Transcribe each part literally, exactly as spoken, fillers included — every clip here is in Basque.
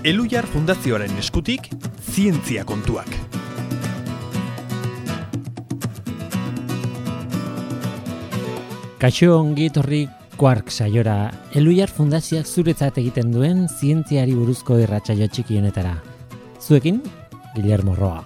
Elhuyar Fundazioaren eskutik, zientzia kontuak. Kaixo ongi etorri Quark saiora, Elhuyar Fundazioak zuretzat egiten duen zientziari buruzko irratsaio txiki honetara. Zuekin, Guillermo Roa.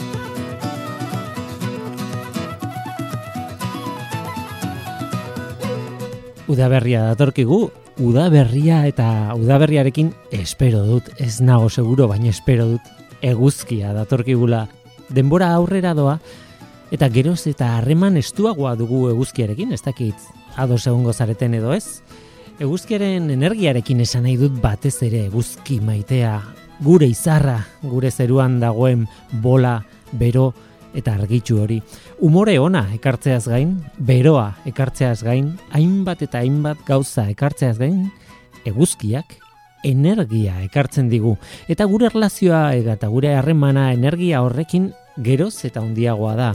Udaberria datorkigu, udaberria eta udaberriarekin espero dut, ez nago seguro, baina espero dut eguzkia datorkigula. Denbora aurrera doa, eta geroz eta harreman estuagoa dugu eguzkiarekin, ez dakit ados egongo zareten edo ez. Eguzkiaren energiarekin esan nahi dut batez ere eguzki maitea, gure izarra, gure zeruan dagoen bola, bero eta argitsu hori. Umore ona ekartzeaz gain, beroa ekartzeaz gain, hainbat eta hainbat gauza ekartzeaz gain, eguzkiak energia ekartzen digu. Eta gure erlazioa eta gure harremana energia horrekin geroz eta handiagoa da.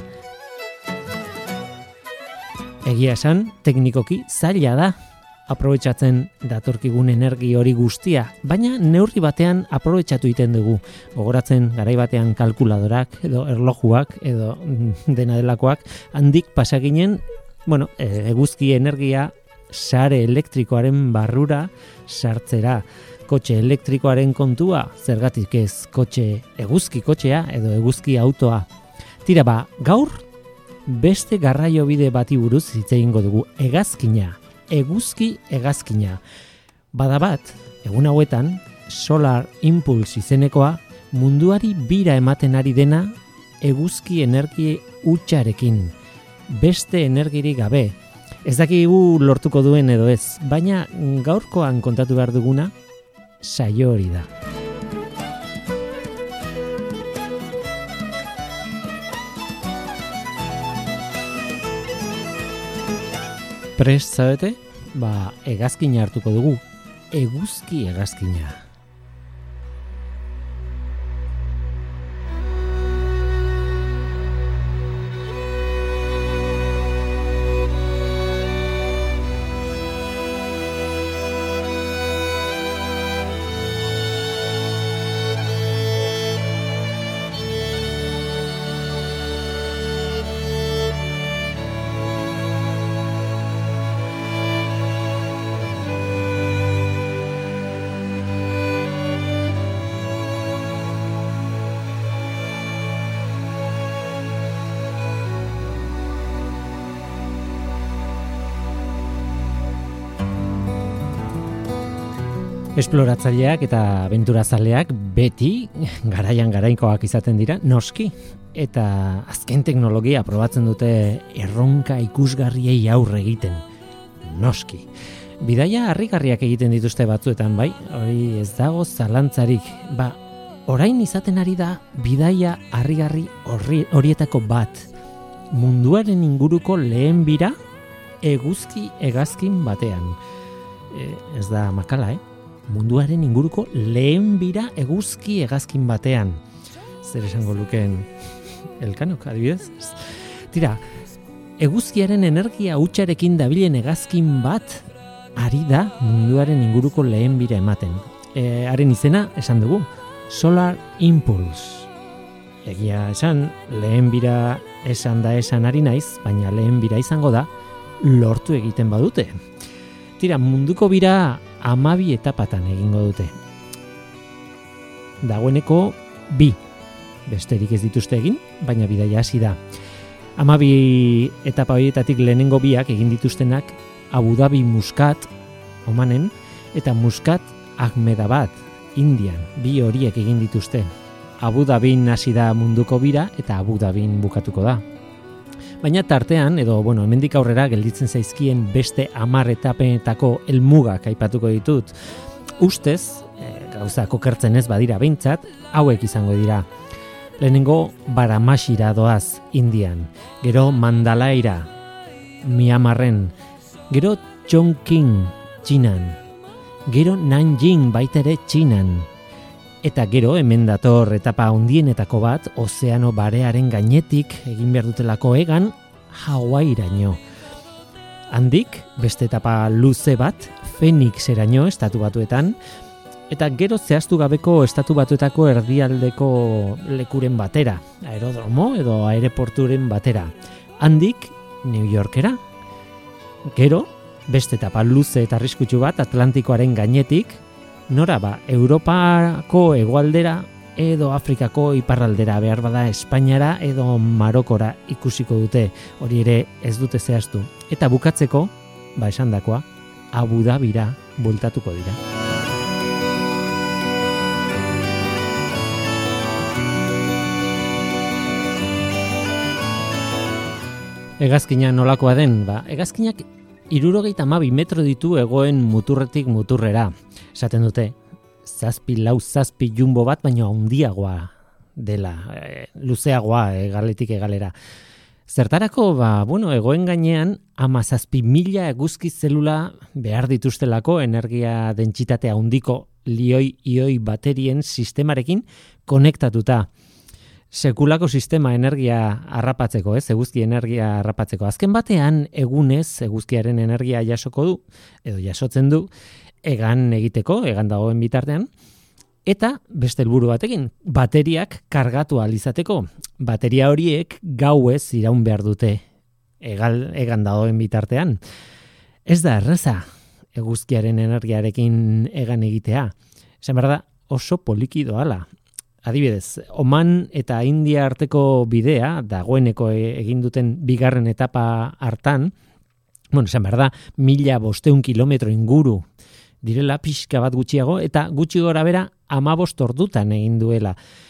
Egia esan, teknikoki zaila da aprobetxatzen datorkigun energi hori guztia, baina neurri batean aprobetxatu egiten dugu. Gogoratzen garai batean kalkuladorak edo erlojuak edo dena delakoak handik pasaginen, bueno, eguzki energia sare elektrikoaren barrura sartzera. Kotxe elektrikoaren kontua, zergatik ez kotxe eguzki kotxea edo eguzki autoa. Tira ba, gaur beste garraiobide bati buruz hitz egingo dugu, hegazkina, eguzki hegazkina. Bada bat, egun hauetan, Solar Impulse izenekoa munduari bira ematen ari dena eguzki energi hutsarekin, beste energirik gabe. Ez dakigu lortuko duen edo ez, baina gaurkoan kontatu behar duguna, saio hori da. Prest zabete, ba, hegazkina hartuko dugu, eguzki hegazkina. Esploratzaileak eta abenturazaleak beti garaian garaikoak izaten dira, noski. Eta azken teknologia probatzen dute erronka ikusgarriei aurre egiten, noski. Bidaia harrigarriak egiten dituzte batzuetan, bai, hori ez dago zalantzarik. Ba, orain izaten ari da bidaia harrigarri horietako bat. Munduaren inguruko lehen bira eguzki hegazkin batean. E, ez da makala, eh? Munduaren inguruko lehen bira eguzki hegazkin batean. Zer esango lukeen Elkanok, adibidez? Tira, eguzkiaren energia hutsarekin dabilen hegazkin bat ari da munduaren inguruko lehen bira ematen. E, haren izena, esan dugu, Solar Impulse. Egia esan, lehen bira esan da esan ari naiz, baina lehen bira izango da lortu egiten badute. Tira, munduko bira hamabi etapatan egingo dute. Dagoeneko bi, besterik ez dituzte egin, baina bidaia hasi da. hamabi etapa horietatik lehenengo biak egin dituztenak Abu Dhabi Muscat, Omanen, eta Muscat Ahmedabad, Indian, bi horiek egin dituzte. Abu Dhabin hasi da munduko bira eta Abu Dhabin bukatuko da. Baina tartean, edo, bueno, hemendik aurrera gelditzen zaizkien beste hamar etapenetako helmugak aipatuko ditut. Ustez, e, gauza kokertzen ez badira behintzat, hauek izango dira. Lehenengo Baramashira doaz, Indian. Gero Mandalaira, Myanmarren. Gero Chongqing, Txinan. Gero Nanjing baitere Txinan. Eta gero hemen dator etapa handienetako bat, ozeano barearen gainetik egin behar dutelako hegan, Hawairaino. Handik, beste etapa luze bat, Phoenixeraino estatu batuetan, eta gero zehaztu gabeko estatu batuetako erdialdeko lekuren batera, aerodromo edo aireporturen batera. Handik New Yorkera. Gero, beste etapa luze eta arriskutsu bat Atlantikoaren gainetik, nora ba, Europako hegoaldera edo Afrikako iparraldera, behar bada Espainiara edo Marokora ikusiko dute, hori ere ez dute zehaztu. Eta bukatzeko, ba esandakoa, Abu Dhabira bueltatuko dira. Hegazkina nolakoa den, ba, hegazkinak hirurogeita hamabi metro ditu hegoen muturretik muturrera. Esaten dute, zazpi lau zazpi jumbo bat, baino handiagoa dela, e, luzeagoa egaletik egalera. Zertarako, ba, bueno, egoen gainean, ama zazpi mila eguzki zelula behar dituztelako energia dentsitate handiko lioi-ioi baterien sistemarekin konektatuta. Sekulako sistema energia harrapatzeko, ez, eguzki energia harrapatzeko. Azken batean, egunez eguzkiaren energia jasoko du, edo jasotzen du, egan egiteko, egan dagoen bitartean, eta beste helburu batekin, bateriak kargatu ahal izateko. Bateria horiek gauez iraun behar dute, egal, egan dagoen bitartean. Ez da erreza, eguzkiaren energiarekin egan egitea. Esan behar da, oso poliki doala. Adibidez, Oman eta India arteko bidea, dagoeneko egin duten bigarren etapa hartan, bueno, esan behar da, mila bosteun kilometro inguru direla pixka bat gutxiago, eta gutxi gora bera amabost ordutan egin duela.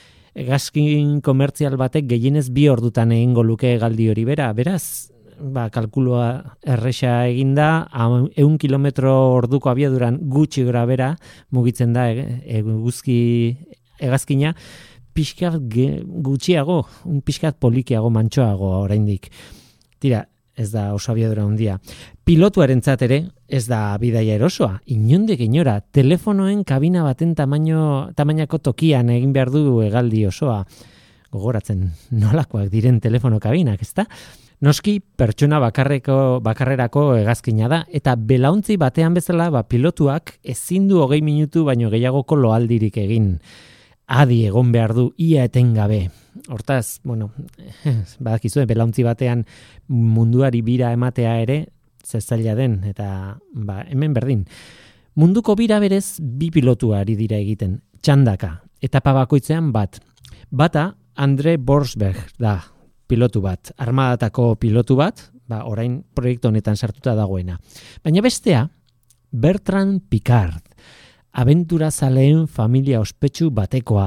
Hegazkin komertzial batek gehienez bi ordutan egingo luke galdi hori bera, beraz, ba, kalkulua erresa eginda, ehun kilometro orduko abiaduran gutxi gora bera mugitzen da eguzki hegazkina pixkat gutxiago, un pixkat polikiago, mantxoago oraindik. Tira, ez da oso abiadura handia. Pilotuarentzat ere ez da bidaia erosoa. Inondik inora, telefonoen kabina baten tamaino, tamainako tokian egin behar du hegaldi osoa. Gogoratzen nolakoak diren telefono kabinak, ezta? Noski pertsona bakarreko, bakarrerako hegazkina da, eta belauntzi batean bezala ba, pilotuak ezin du hogei minutu baino gehiagoko loaldirik egin. Adi egon behar du ia etengabe. Hortaz, bueno, badakizue, belauntzi batean munduari bira ematea ere zezaila den, eta ba, hemen berdin. Munduko bira berez bi pilotuari dira egiten, txandaka, etapa bakoitzean bat. Bata, Andre Borsberg da, pilotu bat, armadatako pilotu bat, ba, orain proiektu honetan sartuta dagoena. Baina bestea, Bertrand Piccard, abenturazaleen familia ospetsu batekoa.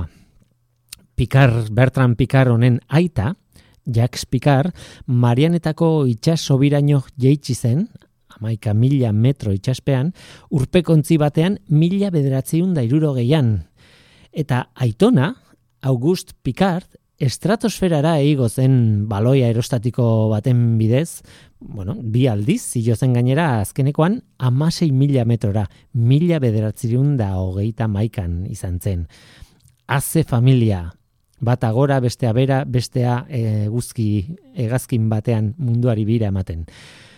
Piccard, Bertrand Piccard honen aita, Jacques Piccard, Marianetako itxasobiraino jeitsi zen, hamaika mila metro itxaspean, urpekontzi batean mila bederatziehun da hirurogeian. Eta aitona, Auguste Piccard, estratosferara eigo zen baloi aerostatiko baten bidez, bueno, bi aldiz, zilo zen gainera azkenekoan hamasei mila metrora, mila bederatziehun da hogeita maikan izan zen. Aze familia, bat agora, bestea bera, bestea eguzki, hegazkin batean munduari bira ematen.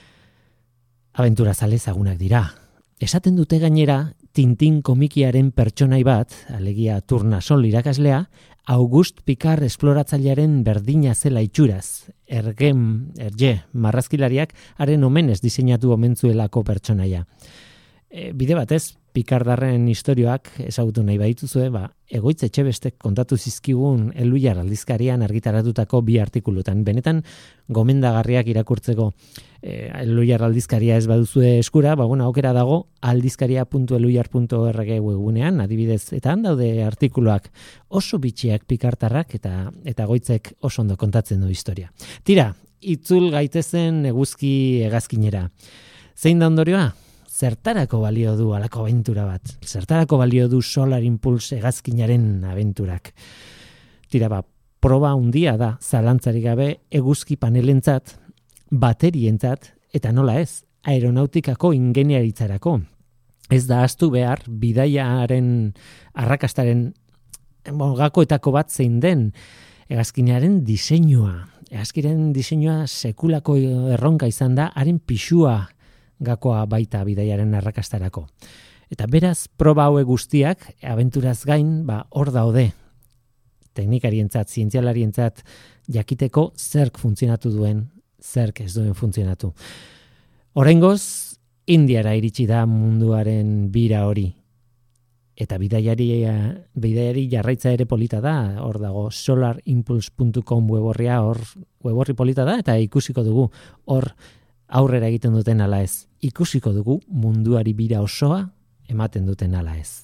Abentura zale ezagunak dira. Esaten dute gainera, Tintin komikiaren pertsonai bat, alegia Turnasol irakaslea, Auguste Piccard esploratzailearen berdina zela itxuraz. Ergem, erge, marrazkilariak haren omenez diseinatu omentzuelako pertsonaia. E, bide batez, Piccardarren istorioak ezagutu nahi baituzue, ba, Egoitz Etxebestek kontatu zizkigun Elhuyar aldizkarian argitaratutako bi artikulutan. Benetan gomendagarriak irakurtzeko. E, Elhuyar aldizkaria ez baduzue eskura, ba, bueno, aukera dago aldizkaria puntu elhuyar puntu org webunean, adibidez, eta han daude artikuluak oso bitxiak Piccardarrak eta eta Goitzek oso ondo kontatzen du historia. Tira, itzul gaitezen eguzki hegazkinera. Zein da ondorioa? Zertarako balio du halako abentura bat? Zertarako balio du Solar Impulse hegazkinaren abenturak? Tira, ba, proba handia da, zalantzarik gabe eguzki panelentzat, baterientzat, eta nola ez, aeronautikako ingeniaritzarako. Ez da ahaztu behar, bidaiaren arrakastaren gakoetako bat zein den, hegazkinaren diseinua. Hegazkiren diseinua sekulako erronka izan da, haren pisua gakoa baita bidaiaren arrakastarako. Eta beraz, proba hauek guztiak, abenturaz gain, ba, hor daude. Teknikarientzat, zientzialarientzat, jakiteko zerk funtzionatu duen, zerk ez duen funtzionatu. Oraingoz, Indiara iritsi da munduaren bira hori. Eta bidaiari, bidaiari jarraitza ere polita da, hor dago solar impulse puntu com weborria, hor weborri polita da, eta ikusiko dugu hor aurrera egiten duten ala ez. Ikusiko dugu munduari bira osoa ematen duten ala ez.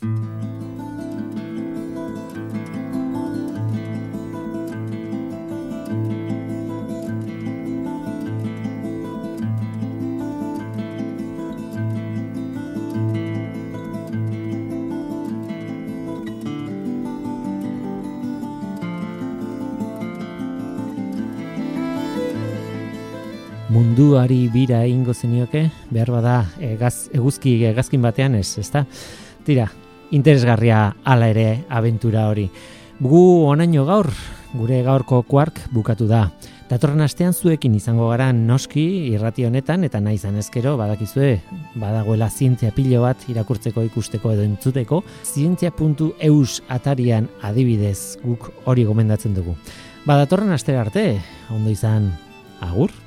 Munduari bira egingo zenioke, behar bada egaz, eguzki egazkin batean ez, ezta? Tira, interesgarria hala ere abentura hori. Gu onaino gaur, gure gaurko Quark bukatu da. Datorren astean zuekin izango gara noski irrati honetan, eta nahi izan ezkero, badakizue, badagoela zientzia pilo bat irakurtzeko, ikusteko edo entzuteko, zientzia puntu eus atarian adibidez guk hori gomendatzen dugu. Badatorren astera arte, ondo izan, agur!